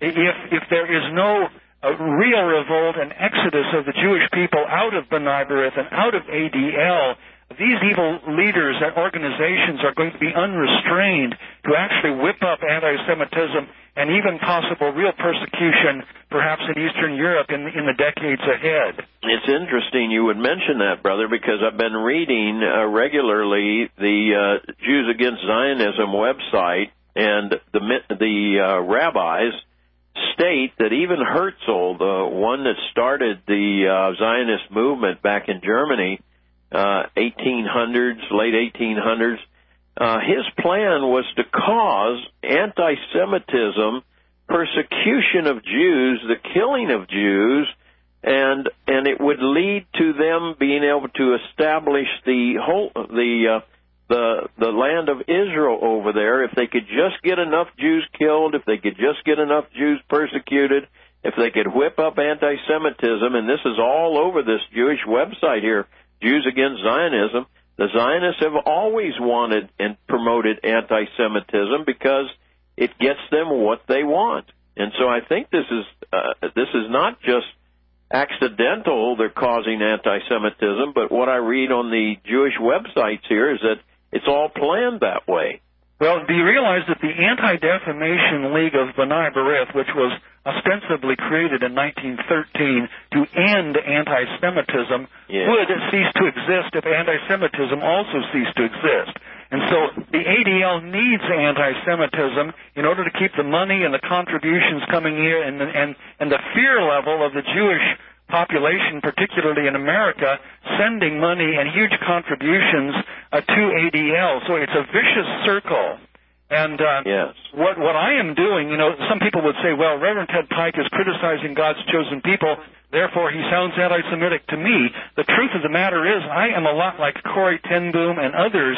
if there is no real revolt and exodus of the Jewish people out of B'nai B'rith and out of ADL, these evil leaders and organizations are going to be unrestrained to actually whip up anti-Semitism and even possible real persecution, perhaps in Eastern Europe in the decades ahead. It's interesting you would mention that, brother, because I've been reading regularly the Jews Against Zionism website, and the rabbis state that even Herzl, the one that started the Zionist movement back in Germany, 1800s, late 1800s, his plan was to cause anti-Semitism, persecution of Jews, the killing of Jews, and it would lead to them being able to establish the land of Israel over there if they could just get enough Jews killed, if they could just get enough Jews persecuted, if they could whip up anti-Semitism. And this is all over this Jewish website here, Jews Against Zionism. The Zionists have always wanted and promoted anti-Semitism because it gets them what they want. And so I think this is not just accidental, they're causing anti-Semitism, but what I read on the Jewish websites here is that it's all planned that way. Well, do you realize that the Anti-Defamation League of B'nai B'rith, which was ostensibly created in 1913 to end anti-Semitism, would cease to exist if anti-Semitism also ceased to exist? And so the ADL needs anti-Semitism in order to keep the money and the contributions coming here and the fear level of the Jewish population, particularly in America, sending money and huge contributions to ADL. So it's a vicious circle. And what I am doing, some people would say, well, Reverend Ted Pike is criticizing God's chosen people, therefore he sounds anti-Semitic to me. The truth of the matter is I am a lot like Corrie ten Boom and others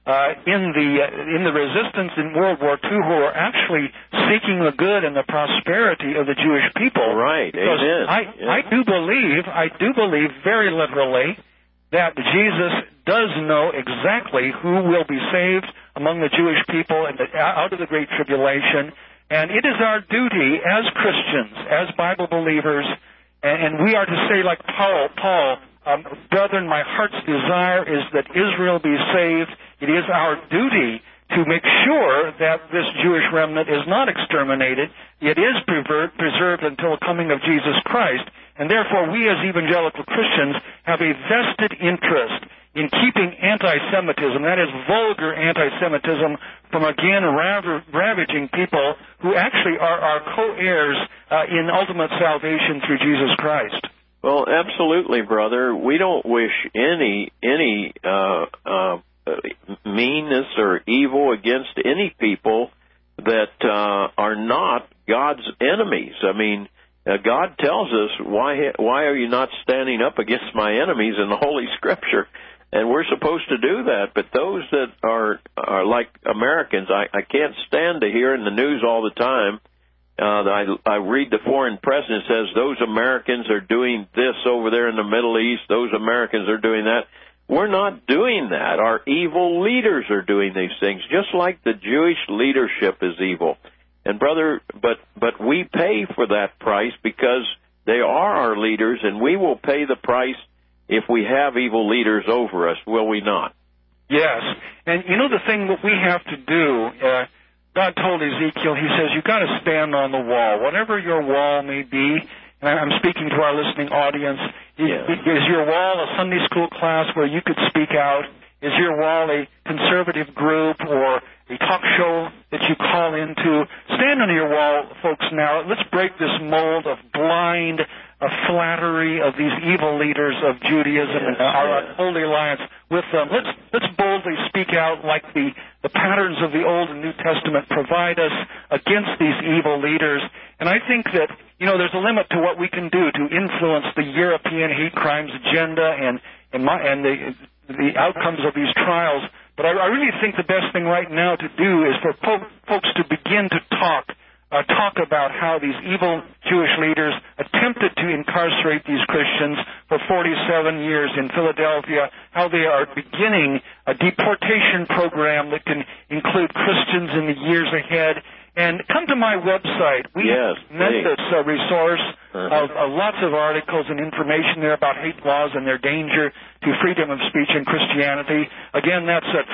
in the resistance in World War II who are actually seeking the good and the prosperity of the Jewish people. Right. Because Amen. I do believe very literally that Jesus does know exactly who will be saved among the Jewish people out of the Great Tribulation. And it is our duty as Christians, as Bible believers, and we are to say like Paul, brethren, my heart's desire is that Israel be saved. It is our duty to make sure that this Jewish remnant is not exterminated. It is preserved until the coming of Jesus Christ. And therefore, we as evangelical Christians have a vested interest in keeping anti-Semitism, that is vulgar anti-Semitism, from again ravaging people who actually are our co-heirs in ultimate salvation through Jesus Christ. Well, absolutely, brother. We don't wish any meanness or evil against any people that are not God's enemies. I mean, God tells us, why are you not standing up against my enemies in the Holy Scripture? And we're supposed to do that. But those that are like Americans, I can't stand to hear in the news all the time. I read the foreign press and it says those Americans are doing this over there in the Middle East, those Americans are doing that. We're not doing that. Our evil leaders are doing these things, just like the Jewish leadership is evil. And brother, but we pay for that price because they are our leaders, and we will pay the price if we have evil leaders over us, will we not? Yes. And the thing that we have to do, God told Ezekiel, he says, you've got to stand on the wall. Whatever your wall may be, and I'm speaking to our listening audience, is your wall a Sunday school class where you could speak out? Is your wall a conservative group or a talk show that you call into? Stand on your wall, folks, now. Let's break this mold of blind flattery of these evil leaders of Judaism and our holy alliance with them. Let's boldly speak out like the patterns of the Old and New Testament provide us against these evil leaders. And I think that, there's a limit to what we can do to influence the European hate crimes agenda and the outcomes of these trials. But I really think the best thing right now to do is for folks to begin to talk about how these evil Jewish leaders attempted to incarcerate these Christians for 47 years in Philadelphia, how they are beginning a deportation program that can include Christians in the years ahead. And come to my website. We have a tremendous resource of lots of articles and information there about hate laws and their danger to freedom of speech in Christianity. Again, that's at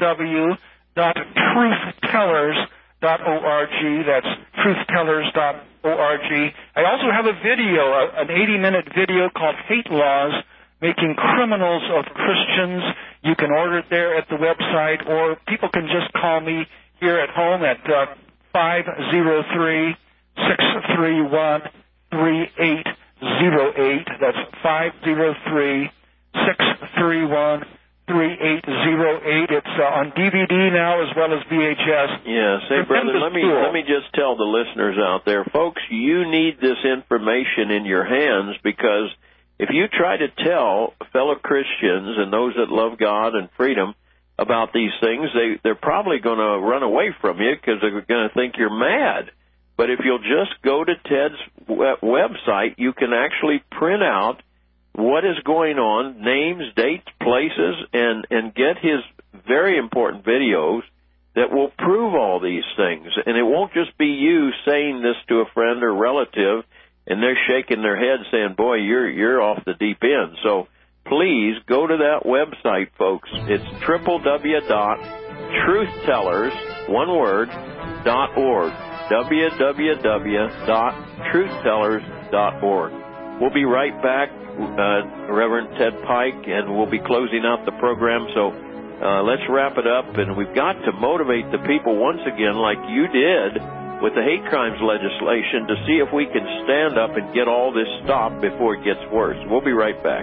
www.truthtellers.org. That's truthtellers.org. I also have a video, an 80-minute video called Hate Laws, Making Criminals of Christians. You can order it there at the website, or people can just call me here at home at 503-631-3808. That's 503-631-3808. 63808. It's on DVD now as well as VHS. Yeah, say, brother, let me just tell the listeners out there, folks, you need this information in your hands, because if you try to tell fellow Christians and those that love God and freedom about these things, they're probably going to run away from you because they're going to think you're mad. But if you'll just go to Ted's website, you can actually print out what is going on, names, dates, places, and get his very important videos that will prove all these things. And it won't just be you saying this to a friend or relative and they're shaking their head saying, boy, you're off the deep end. So please go to that website, folks. It's www.truthtellers.org. www.truthtellers.org. We'll be right back, Reverend Ted Pike, and we'll be closing out the program. So let's wrap it up, and we've got to motivate the people once again, like you did with the hate crimes legislation, to see if we can stand up and get all this stopped before it gets worse. We'll be right back.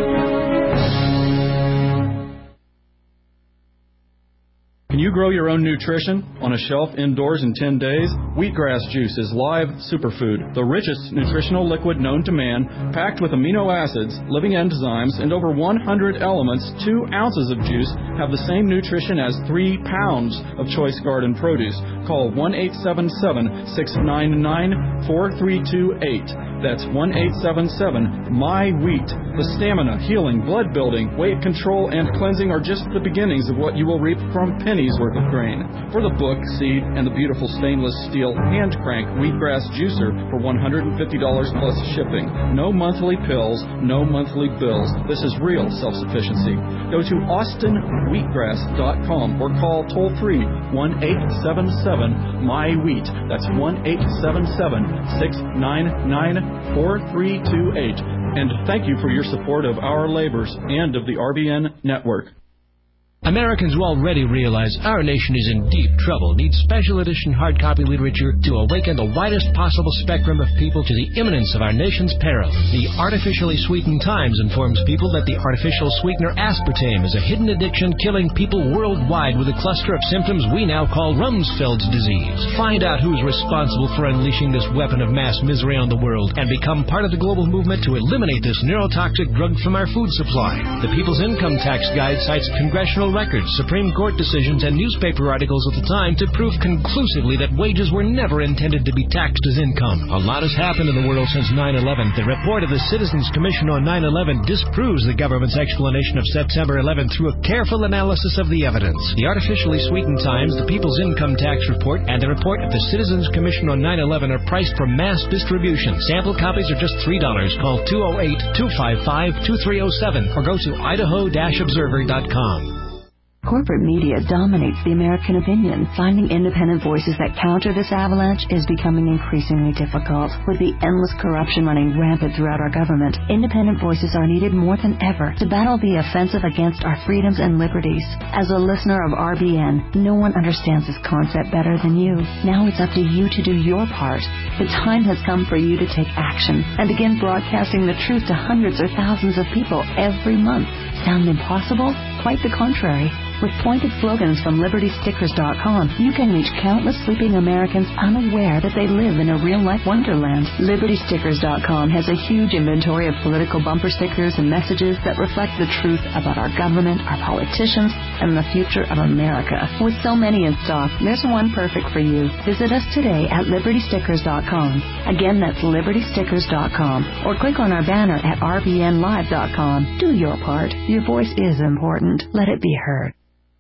Can you grow your own nutrition on a shelf indoors in 10 days? Wheatgrass juice is live superfood, the richest nutritional liquid known to man, packed with amino acids, living enzymes, and over 100 elements. 2 ounces of juice have the same nutrition as 3 pounds of choice garden produce. Call 1-877-699-4328. That's 1-877-MY-WHEAT. The stamina, healing, blood building, weight control, and cleansing are just the beginnings of what you will reap from pennies worth of grain. For the book, seed, and the beautiful stainless steel hand crank wheatgrass juicer for $150 plus shipping. No monthly pills, no monthly bills. This is real self-sufficiency. Go to austinwheatgrass.com or call toll-free 1-877-MY-WHEAT. That's 1-877-699-4328. And thank you for your support of our labors and of the RBN network. Americans who already realize our nation is in deep trouble need special edition hard copy literature to awaken the widest possible spectrum of people to the imminence of our nation's peril. The Artificially Sweetened Times informs people that the artificial sweetener aspartame is a hidden addiction killing people worldwide with a cluster of symptoms we now call Rumsfeld's disease. Find out who's responsible for unleashing this weapon of mass misery on the world and become part of the global movement to eliminate this neurotoxic drug from our food supply. The People's Income Tax Guide cites congressional records, Supreme Court decisions, and newspaper articles of the time to prove conclusively that wages were never intended to be taxed as income. A lot has happened in the world since 9/11. The report of the Citizens Commission on 9/11 disproves the government's explanation of September 11 through a careful analysis of the evidence. The Artificially Sweetened Times, the People's Income Tax Report, and the report of the Citizens Commission on 9/11 are priced for mass distribution. Sample copies are just $3. Call 208-255-2307 or go to idaho-observer.com. Corporate media dominates the American opinion. Finding independent voices that counter this avalanche is becoming increasingly difficult. With the endless corruption running rampant throughout our government, independent voices are needed more than ever to battle the offensive against our freedoms and liberties. As a listener of RBN, no one understands this concept better than you. Now it's up to you to do your part. The time has come for you to take action and begin broadcasting the truth to hundreds or thousands of people every month. Sound impossible? Quite the contrary. With pointed slogans from LibertyStickers.com, you can reach countless sleeping Americans unaware that they live in a real-life wonderland. LibertyStickers.com has a huge inventory of political bumper stickers and messages that reflect the truth about our government, our politicians, and the future of America. With so many in stock, there's one perfect for you. Visit us today at LibertyStickers.com. Again, that's LibertyStickers.com. Or click on our banner at RBNLive.com. Do your part. Your voice is important. Let it be heard.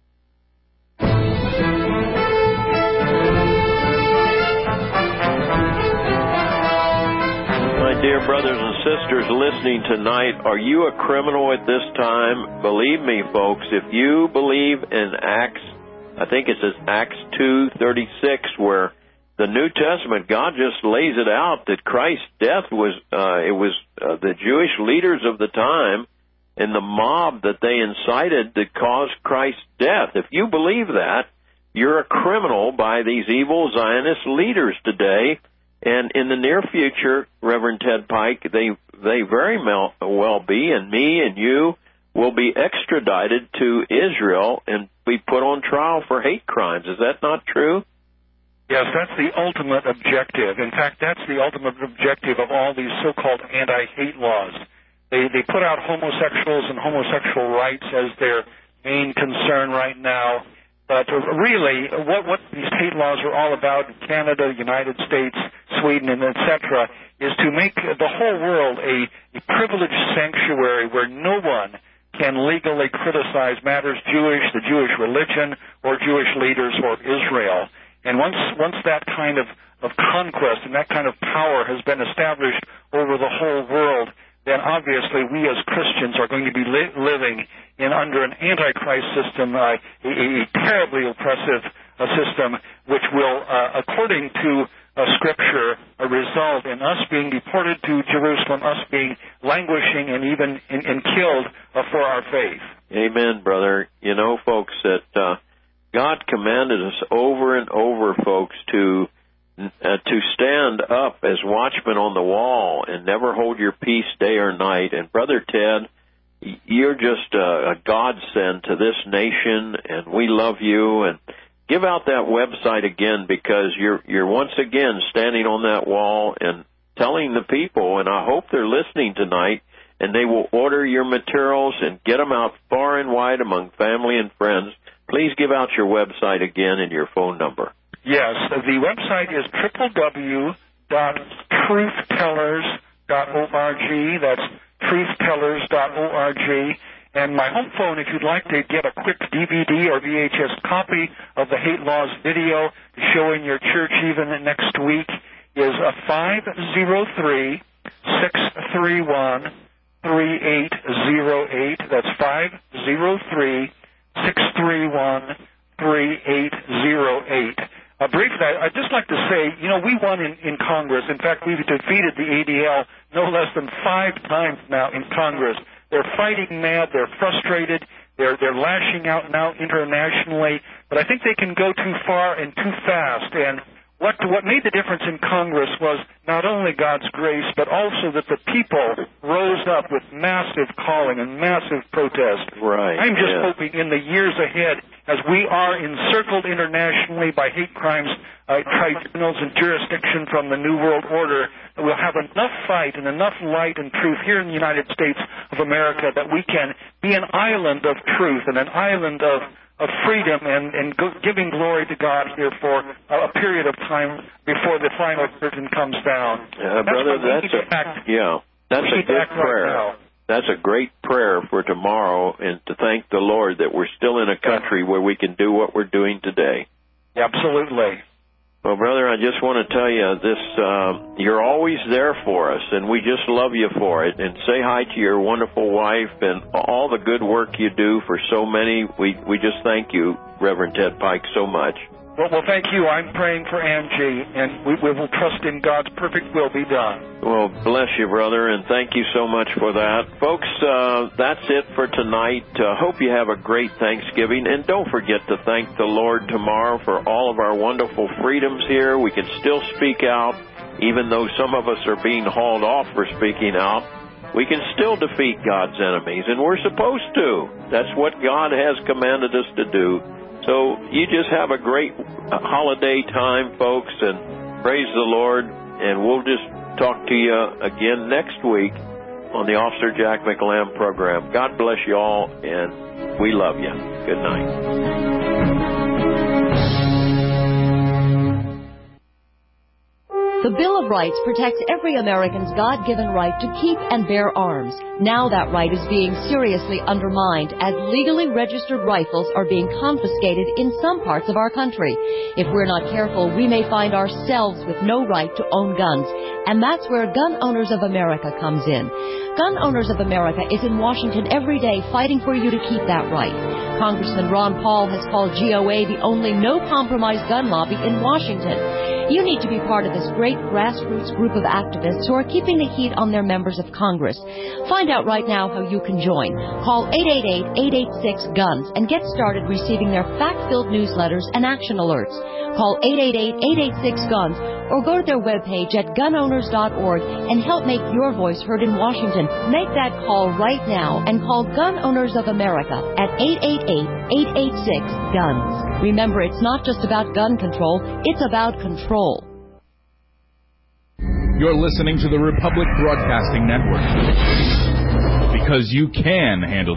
My dear brothers and sisters listening tonight, are you a criminal at this time? Believe me, folks, if you believe in Acts, I think it says Acts 2:36, where the New Testament, God just lays it out that Christ's death was, the Jewish leaders of the time and the mob that they incited that caused Christ's death. If you believe that, you're a criminal by these evil Zionist leaders today. And in the near future, Reverend Ted Pike, they very well be, and me and you will be extradited to Israel and be put on trial for hate crimes. Is that not true? Yes, that's the ultimate objective. In fact, that's the ultimate objective of all these so-called anti-hate laws. They put out homosexuals and homosexual rights as their main concern right now. But really, what these hate laws are all about in Canada, United States, Sweden, and et cetera, is to make the whole world a privileged sanctuary where no one can legally criticize matters Jewish, the Jewish religion, or Jewish leaders, or Israel. And once that kind of conquest and that kind of power has been established over the whole world, then obviously we as Christians are going to be living under an antichrist system, a terribly oppressive system, which will, according to Scripture, result in us being deported to Jerusalem, us being languishing and even killed for our faith. Amen, brother. You know, folks, that God commanded us over and over, folks, to stand up as watchmen on the wall and never hold your peace day or night. And Brother Ted, you're just a godsend to this nation, and we love you. And give out that website again, because you're once again standing on that wall and telling the people, and I hope they're listening tonight, and they will order your materials and get them out far and wide among family and friends. Please give out your website again and your phone number. Yes, the website is www.truthtellers.org. That's truthtellers.org. And my home phone, if you'd like to get a quick DVD or VHS copy of the Hate Laws video to show in your church even next week, is 503-631-3808. That's 503-631-3808. Briefly, I'd just like to say, we won in Congress. In fact, we've defeated the ADL no less than 5 times now in Congress. They're fighting mad. They're frustrated. They're lashing out now internationally. But I think they can go too far and too fast. And what made the difference in Congress was not only God's grace, but also that the people rose up with massive calling and massive protest. Right. I'm just hoping in the years ahead, as we are encircled internationally by hate crimes tribunals and jurisdiction from the New World Order, that we'll have enough fight and enough light and truth here in the United States of America that we can be an island of truth and an island of freedom and giving glory to God here for a period of time before the final curtain comes down. Brother, that's a good prayer. That's a great prayer for tomorrow, and to thank the Lord that we're still in a country where we can do what we're doing today. Absolutely. Well, brother, I just want to tell you this, you're always there for us, and we just love you for it. And say hi to your wonderful wife and all the good work you do for so many. We just thank you, Reverend Ted Pike, so much. Well, thank you. I'm praying for Angie, and we will trust in God's perfect will be done. Well, bless you, brother, and thank you so much for that. Folks, that's it for tonight. Hope you have a great Thanksgiving, and don't forget to thank the Lord tomorrow for all of our wonderful freedoms here. We can still speak out, even though some of us are being hauled off for speaking out. We can still defeat God's enemies, and we're supposed to. That's what God has commanded us to do. So you just have a great holiday time, folks, and praise the Lord. And we'll just talk to you again next week on the Officer Jack McLam program. God bless you all, and we love you. Good night. The Bill of Rights protects every American's God-given right to keep and bear arms. Now that right is being seriously undermined as legally registered rifles are being confiscated in some parts of our country. If we're not careful, we may find ourselves with no right to own guns. And that's where Gun Owners of America comes in. Gun Owners of America is in Washington every day fighting for you to keep that right. Congressman Ron Paul has called GOA the only no-compromise gun lobby in Washington. You need to be part of this great grassroots group of activists who are keeping the heat on their members of Congress. Find out right now how you can join. Call 888-886-GUNS and get started receiving their fact-filled newsletters and action alerts. Call 888-886-GUNS or go to their webpage at gunowners.org and help make your voice heard in Washington. Make that call right now and call Gun Owners of America at 888-886-GUNS. Remember, it's not just about gun control, it's about control. You're listening to the Republic Broadcasting Network. Because you can handle